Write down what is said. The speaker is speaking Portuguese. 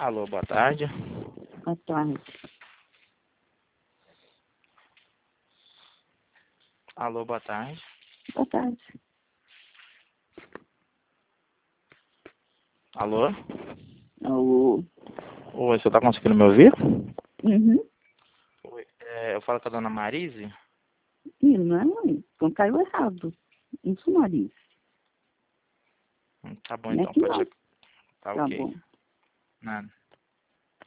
Alô, boa tarde. Boa tarde. Alô, boa tarde. Boa tarde. Alô? Alô? Oi, você tá conseguindo me ouvir? Uhum. Oi, eu falo com a dona Marise. Ih, não, então caiu errado. Isso, nariz. Tá bom, Não é então, que pode não. chegar. Tá Tá ok. bom. Nada.